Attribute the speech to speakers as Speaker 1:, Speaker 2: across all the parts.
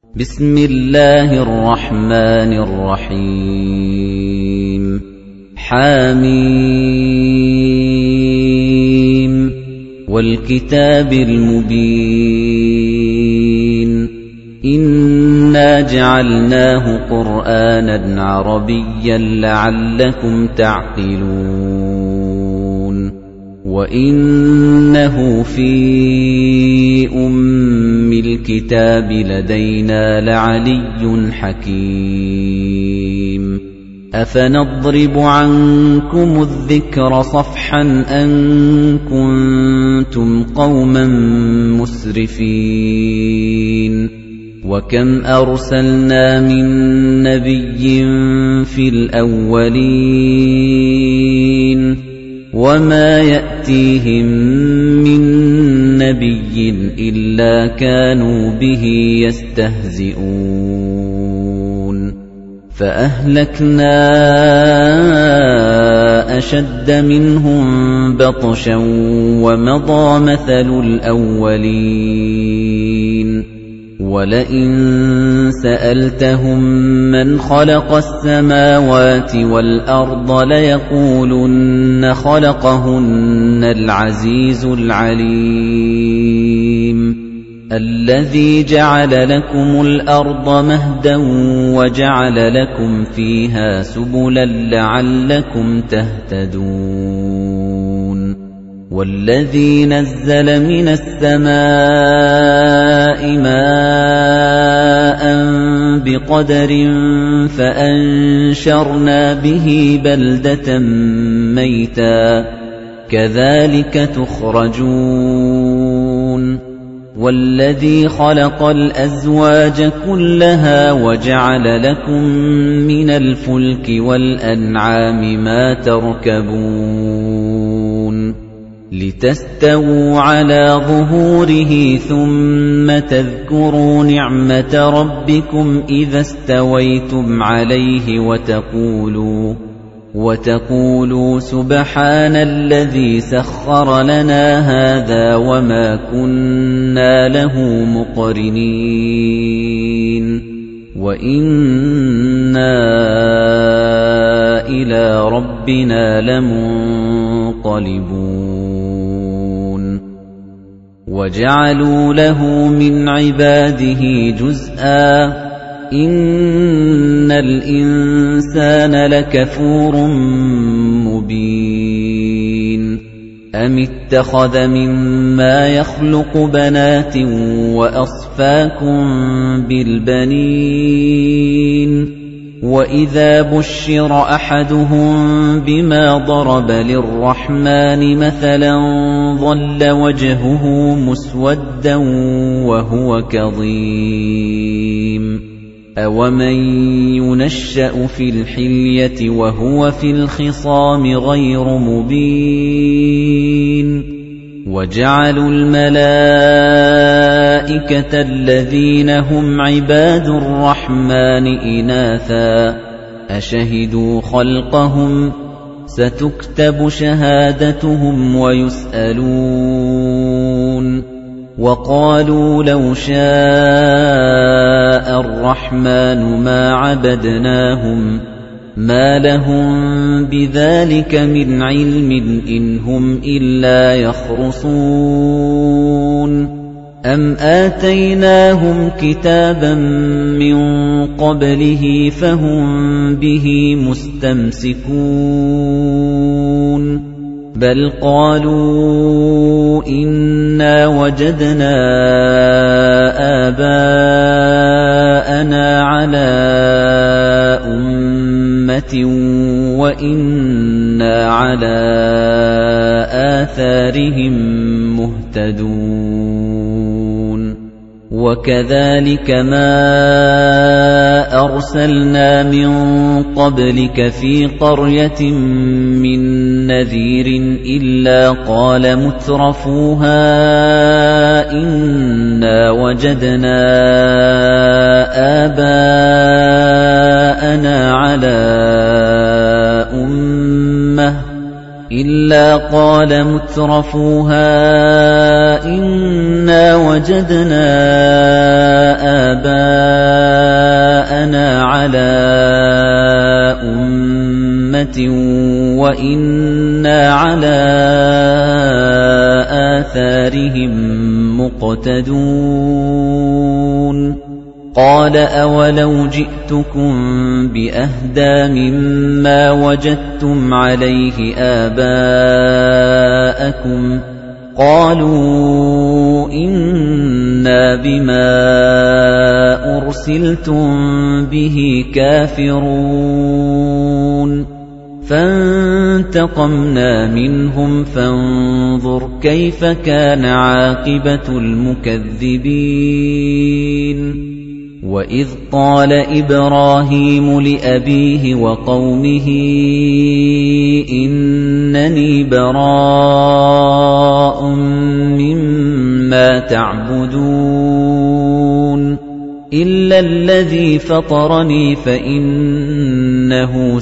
Speaker 1: بسم الله الرحمن الرحيم حميم والكتاب المبين إنا جعلناه قرآنا عربيا لعلكم تعقلون وإنه في الكتاب لدينا لعلي حكيم أفنضرب عنكم الذكر صفحا أن كنتم قوما مسرفين وكم أرسلنا من نبي في الأولين وما يأتيهم من نبي إلا كانوا به يستهزئون فأهلكنا أشد منهم بطشا ومضى مثل الأولين ولئن سألتهم من خلق السماوات والأرض ليقولن خلقهن العزيز العليم الذي جعل لكم الأرض مهدا وجعل لكم فيها سبلا لعلكم تهتدون والذي نزل من السماء ماء بقدر فأنشرنا به بلدة ميتا كذلك تخرجون والذي خلق الأزواج كلها وجعل لكم من الفلك والأنعام ما تركبون لتستووا على ظهوره ثم تذكروا نعمة ربكم إذا استويتم عليه وتقولوا سبحان الذي سخر لنا هذا وما كنا له مقرنين وإنا إلى ربنا لمنقلبون وجعلوا له من عباده جزءا إن الإنسان لكفور مبين أم اتخذ مما يخلق بنات وأصفاكم بالبنين وإذا بشر أحدهم بما ضرب للرحمن مثلا ظل وجهه مسودا وهو كظيم أومن ينشأ في الحلية وهو في الخصام غير مبين وجعلوا الملائكة الذين هم عباد الرحمن إناثا أشهدوا خلقهم ستكتب شهادتهم ويسألون وقالوا لو شاء الرحمن ما عبدناهم ما لهم بذلك من علم إن هم إلا يخرصون أم آتيناهم كتابا من قبله فهم به مستمسكون بل قالوا إنا وجدنا آباءنا على وإنا على آثارهم مهتدون وكذلك ما أرسلنا من قبلك في قرية من نذير إلا قال مترفوها إنا وجدنا آباءنا على إِلَّا قَالَ مُتْرَفُوهَا إِنَّا وَجَدْنَا آبَاءَنَا عَلَىٰ أُمَّةٍ وَإِنَّا عَلَىٰ آثَارِهِم مُقْتَدُونَ قَالَ أَوَلَوْ جِئْتُكُم بِأَهْدَىٰ مِمَّا وَجَدتُّمْ عَلَيْهِ آبَاءَكُمْ ۖ قَالُوا إِنَّا بِمَا أُرْسِلْتُم بِهِ كَافِرُونَ فَانتَقَمْنَا مِنْهُمْ فَانظُرْ كَيْفَ كَانَ عَاقِبَةُ الْمُكَذِّبِينَ وَإِذْ قَالَ إِبْرَاهِيمُ لِأَبِيهِ وَقَوْمِهِ إِنَّنِي بَرَاءٌ مِّمَّا تَعْبُدُونَ إِلَّا الَّذِي فَطَرَنِي فَإِنَّهُ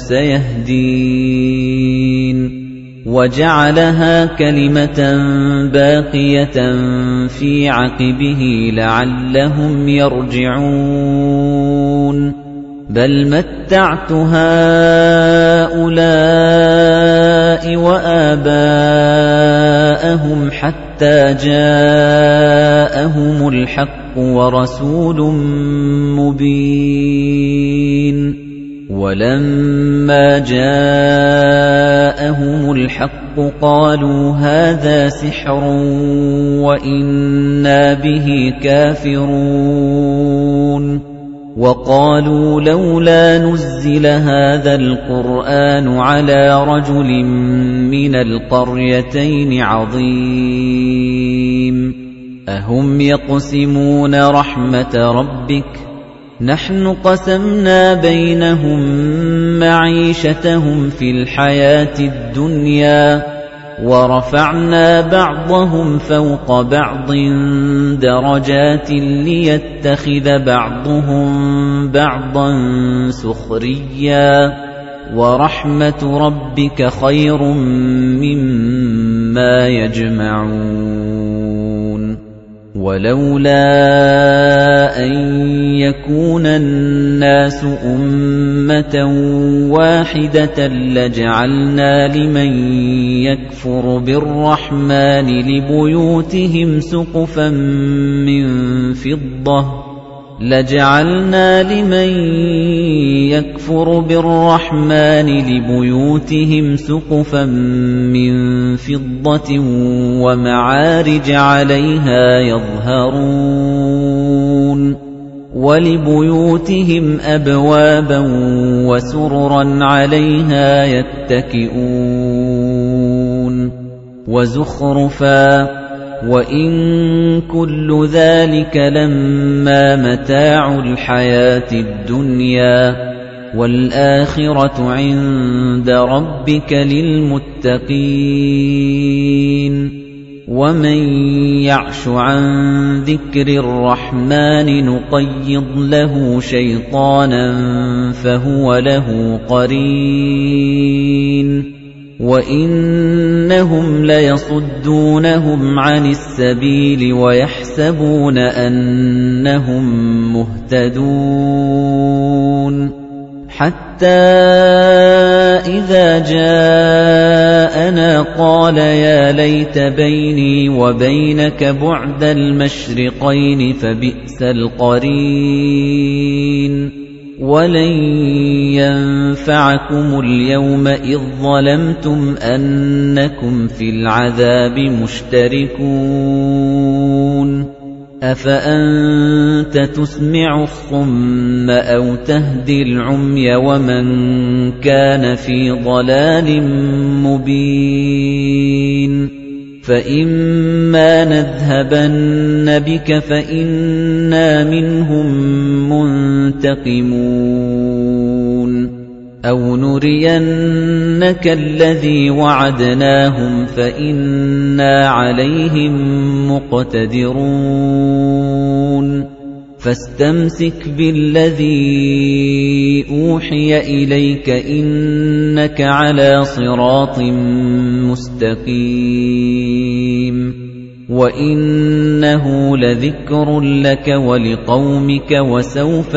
Speaker 1: سَيَهْدِينِ وَجَعَلَهَا كَلِمَةً بَاقِيَةً فِي عَقِبِهِ لَعَلَّهُمْ يَرْجِعُونَ بَلْ مَتَّعْتُ هَٰؤُلَاءِ وَآبَاءَهُمْ حَتَّىٰ جَاءَهُمُ الْحَقُّ وَرَسُولٌ مُّبِينٌ وَلَمَّا جَاءَهُمُ الْحَقُّ قَالُوا هَٰذَا سِحْرٌ وَإِنَّا بِهِ كَافِرُونَ وَقَالُوا لَوْلَا نُزِّلَ هَٰذَا الْقُرْآنُ عَلَىٰ رَجُلٍ مِّنَ الْقَرْيَتَيْنِ عَظِيمٍ أَهُمْ يَقْسِمُونَ رَحْمَةَ رَبِّكَ نَحْنُ قَسَمْنَا بَيْنَهُم مَّعِيشَتَهُمْ فِي الْحَيَاةِ الدُّنْيَا وَرَفَعْنَا بَعْضَهُمْ فَوْقَ بَعْضٍ دَرَجَاتٍ لِّيَتَّخِذَ بَعْضُهُم بَعْضًا سُخْرِيًّا وَرَحْمَةُ رَبِّكَ خَيْرٌ مِّمَّا يَجْمَعُونَ وَلَوْلَا أَن يَكُونَ النَّاسُ أُمَّةً وَاحِدَةً لَّجَعَلْنَا لِمَن يَكْفُرُ بِالرَّحْمَٰنِ لِبُيُوتِهِمْ سُقُفًا مِّن فِضَّةٍ وَمَعَارِجَ عَلَيْهَا يَظْهَرُونَ وَلِبُيُوتِهِمْ أَبْوَابًا وَسُرُرًا عَلَيْهَا يَتَّكِئُونَ وَزُخْرُفًا وَإِن كُلُّ ذَلِكَ لَمَّا مَتَاعُ الْحَيَاةِ الدُّنْيَا وَالْآخِرَةُ عِندَ رَبِّكَ لِلْمُتَّقِينَ وَمَن يَعْشُ عَن ذِكْرِ الرَّحْمَٰنِ نُقَيِّضْ لَهُ شَيْطَانًا فَهُوَ لَهُ قَرِينٌ وَإِنَّهُمْ لَيَصُدُّونَهُمْ عَنِ السَّبِيلِ وَيَحْسَبُونَ أَنَّهُم مُّهْتَدُونَ حَتَّىٰ إِذَا جَاءَنَا قَالَ يَا لَيْتَ بَيْنِي وَبَيْنَكَ بُعْدَ الْمَشْرِقَيْنِ فَبِئْسَ الْقَرِينُ وَلَن يَنفَعَكُمُ الْيَوْمَ إِذ ظَّلَمْتُمْ أَنَّكُمْ فِي الْعَذَابِ مُشْتَرِكُونَ أَفَأَنتَ تُسْمِعُ الصُّمَّ أَوْ تَهْدِي الْعُمْيَ وَمَن كَانَ في ضَلَالٍ مُّبِينٍ فَإِمَّا نَذْهَبَنَّ بِكَ فَإِنَّا مِنْهُم مُّنتَقِمُونَ أَوْ نُرِيَنَّكَ الَّذِي وَعَدْنَاهُمْ فَإِنَّا عَلَيْهِم مُّقْتَدِرُونَ فاستمسك بالذي أوحي إليك إنك على صراط مستقيم وإنه لذكر لك ولقومك وسوف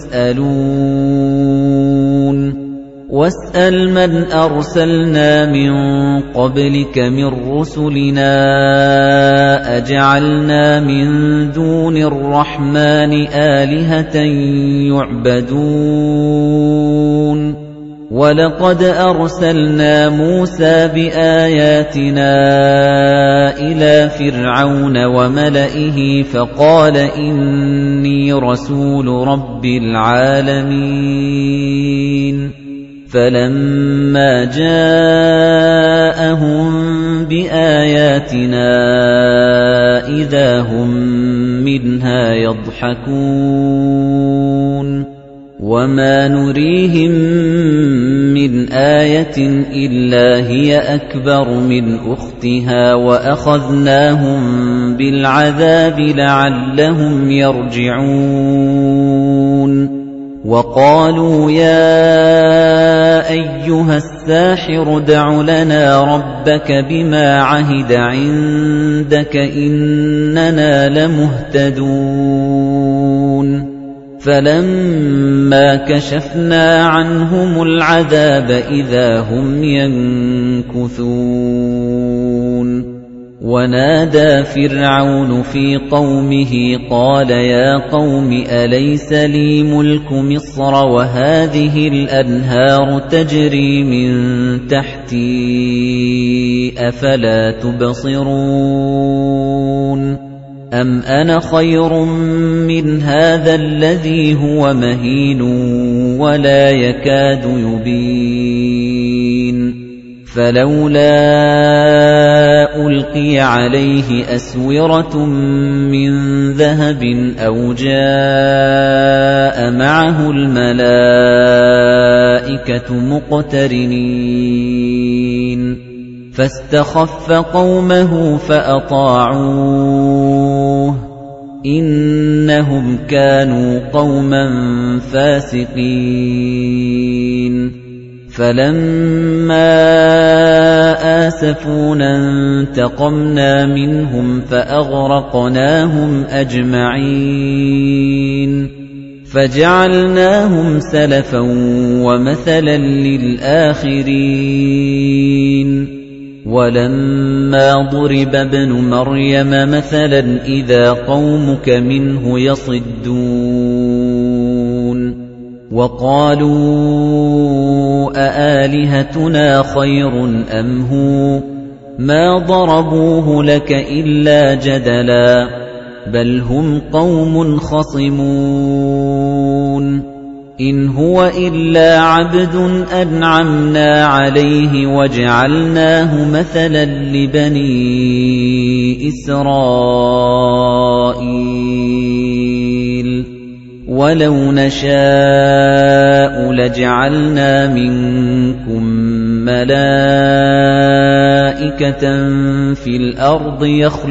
Speaker 1: تسألون واسأل من أرسلنا من قبلك من رسلنا أجعلنا من دون الرحمن آلهة يعبدون ولقد أرسلنا موسى بآياتنا إلى فرعون وملئه فقال إني رسول رب العالمين فلما جاءهم بآياتنا إذا هم منها يضحكون وما نريهم من آية إلا هي أكبر من أختها وأخذناهم بالعذاب لعلهم يرجعون وقالوا يا أيها الساحر ادع لنا ربك بما عهد عندك إننا لمهتدون فلما كشفنا عنهم العذاب إذا هم ينكثون ونادى فرعون في قومه قال يا قوم أليس لي ملك مصر وهذه الأنهار تجري من تحتي أفلا تبصرون أم أنا خير من هذا الذي هو مهين ولا يكاد يبين فلولا ألقي عليه أسورة من ذهب أو جاء معه الملائكة مقترنين فاستخف قومه فأطاعوه إنهم كانوا قوما فاسقين فلما آسفونا انتقمنا منهم فأغرقناهم أجمعين فجعلناهم سلفا ومثلا للآخرين ولما ضرب ابن مريم مثلا إذا قومك منه يصدون وقالوا أآلهتنا خير أم هو ما ضربوه لك إلا جدلا بل هم قوم خصمون إن هو إلا عبد أنعمنا عليه وجعلناه مثلا لبني إسرائيل ولو نشاء لجعلنا منكم ملائكة في الأرض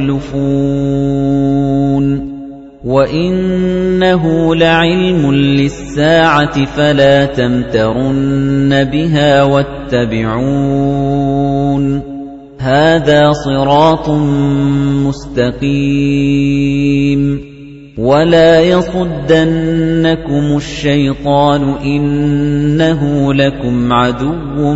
Speaker 1: يخلفون وَإِنَّهُ لَعِلْمٌ لِلسَّاعَةِ فَلَا تَمْتَرُنَّ بِهَا وَاتَّبِعُونِ هَذَا صِرَاطٌ مُسْتَقِيمٌ وَلَا يَصُدَّنَّكُمُ الشَّيْطَانُ إِنَّهُ لَكُمْ عَدُوٌّ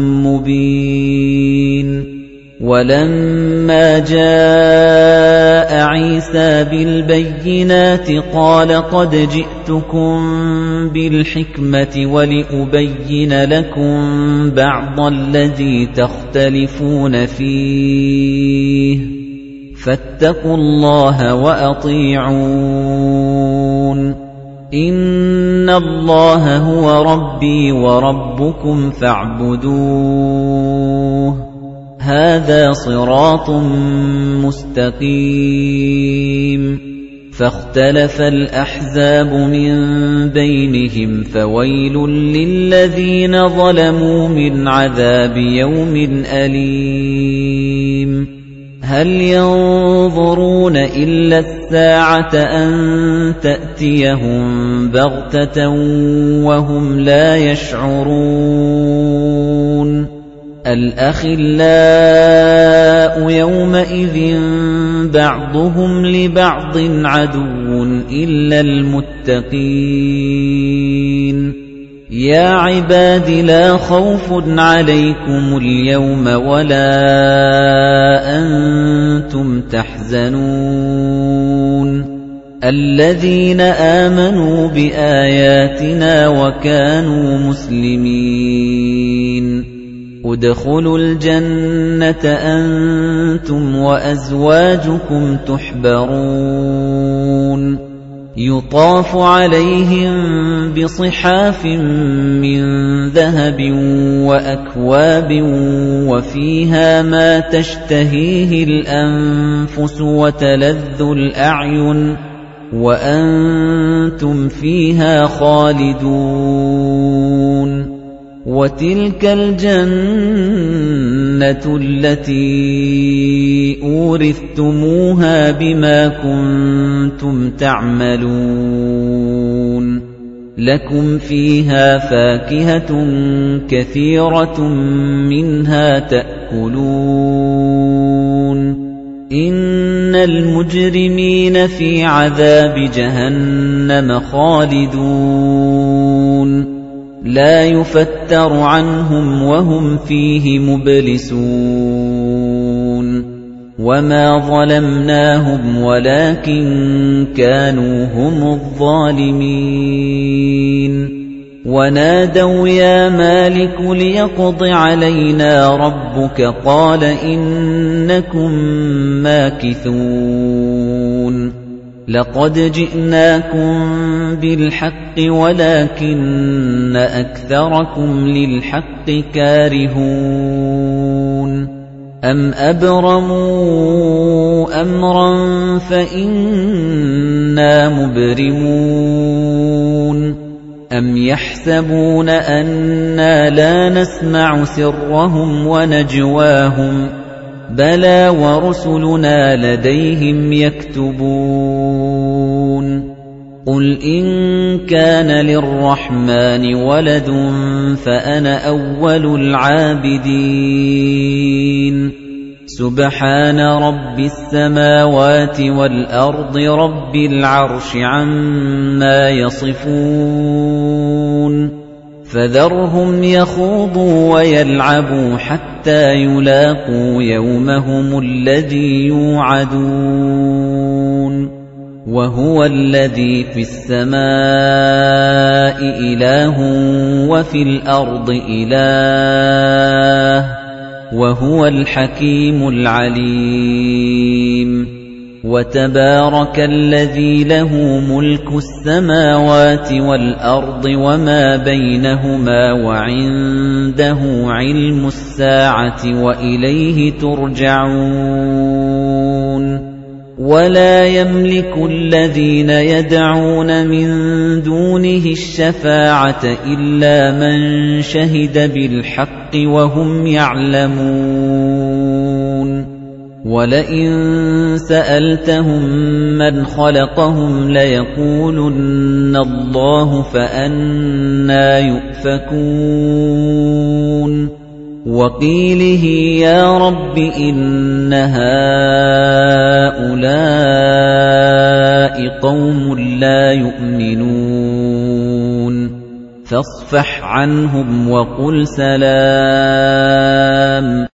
Speaker 1: مُبِينٌ وَلَمَّا جَاءَ عِيسَى بِالْبَيِّنَاتِ قَالَ قَدْ جِئْتُكُم بِالْحِكْمَةِ وَلِأُبَيِّنَ لَكُم بَعْضَ الَّذِي تَخْتَلِفُونَ فِيهِ فَاتَّقُوا اللَّهَ وَأَطِيعُونِ إِنَّ اللَّهَ هُوَ رَبِّي وَرَبُّكُمْ فَاعْبُدُوهُ هَذَا صِرَاطٌ مُسْتَقِيمٌ فَاخْتَلَفَ الْأَحْزَابُ مِنْ بَيْنِهِمْ فَوَيْلٌ لِلَّذِينَ ظَلَمُوا مِنْ عَذَابِ يَوْمٍ أَلِيمٍ هَلْ يَنظُرُونَ إِلَّا السَّاعَةَ أَن تَأْتِيَهُم بَغْتَةً وَهُمْ لَا يَشْعُرُونَ الْأَخِلَّاءُ يَوْمَئِذٍ بَعْضُهُمْ لِبَعْضٍ عَدُوٌّ إِلَّا الْمُتَّقِينَ يَا عِبَادِ لَا خَوْفٌ عَلَيْكُمُ الْيَوْمَ وَلَا أَنتُمْ تَحْزَنُونَ الَّذِينَ آمَنُوا بِآيَاتِنَا وَكَانُوا مُسْلِمِينَ ادْخُلُوا الْجَنَّةَ أَنتُمْ وَأَزْوَاجُكُمْ تُحْبَرُونَ يُطَافُ عَلَيْهِم بِصِحَافٍ مِّن ذَهَبٍ وَأَكْوَابٍ وَفِيهَا مَا تَشْتَهِيهِ الْأَنفُسُ وَتَلَذُّ الْأَعْيُنُ وَأَنتُمْ فِيهَا خَالِدُونَ وَتِلْكَ الْجَنَّةُ الَّتِي أُورِثْتُمُوهَا بِمَا كُنتُمْ تَعْمَلُونَ لَكُمْ فِيهَا فَاكِهَةٌ كَثِيرَةٌ مِنْهَا تَأْكُلُونَ إِنَّ الْمُجْرِمِينَ فِي عَذَابِ جَهَنَّمَ خَالِدُونَ لَا يُفَتَّرُ عَنْهُمْ وَهُمْ فِيهِ مُبْلِسُونَ وَمَا ظَلَمْنَاهُمْ وَلَكِن كَانُوا هُمُ الظَّالِمِينَ وَنَادَوْا يَا مَالِكُ لِيَقْضِ عَلَيْنَا رَبُّكَ قَالَ إِنَّكُمْ مَاكِثُونَ لَقَدْ جِئْنَاكُمْ بِالْحَقِّ وَلَكِنَّ أَكْثَرَكُمْ لِلْحَقِّ كَارِهُونَ أَمْ أَبْرَمُوا أَمْرًا فَإِنَّا مُبْرِمُونَ أَمْ يَحْسَبُونَ أَنَّا لَا نَسْمَعُ سِرَّهُمْ وَنَجْوَاهُمْ بَلَى وَرُسُلُنَا لَدَيْهِمْ يَكْتُبُونَ قُلْ إِن كَانَ لِلرَّحْمَنِ وَلَدٌ فَأَنَا أَوَّلُ الْعَابِدِينَ سُبْحَانَ رَبِّ السَّمَاوَاتِ وَالْأَرْضِ رَبِّ الْعَرْشِ عَمَّا يَصِفُونَ فَذَرْهُمْ يَخُوضُوا وَيَلْعَبُوا حَتَّى يُلاقُوا يَوْمَهُمُ الَّذِي يُوعَدُونَ وَهُوَ الَّذِي فِي السَّمَاءِ إِلَٰهٌ وَفِي الْأَرْضِ إِلَٰهٌ وَهُوَ الْحَكِيمُ الْعَلِيمُ وَتَبَارَكَ الَّذِي لَهُ مُلْكُ السَّمَاوَاتِ وَالْأَرْضِ وَمَا بَيْنَهُمَا وَعِندَهُ عِلْمُ السَّاعَةِ وَإِلَيْهِ تُرْجَعُونَ وَلَا يَمْلِكُ الَّذِينَ يَدْعُونَ مِن دُونِهِ الشَّفَاعَةَ إِلَّا مَن شَهِدَ بِالْحَقِّ وَهُمْ يَعْلَمُونَ وَلَئِن سَأَلْتَهُم مَّنْ خَلَقَهُمْ لَيَقُولُنَّ اللَّهُ فَأَنَّىٰ يُؤْفَكُونَ وَقِيلِهِ يَا رَبِّ إِنَّ هَٰؤُلَاءِ قَوْمٌ لَّا يُؤْمِنُونَ فَاصْفَحْ عَنْهُمْ وَقُلْ سَلَامٌ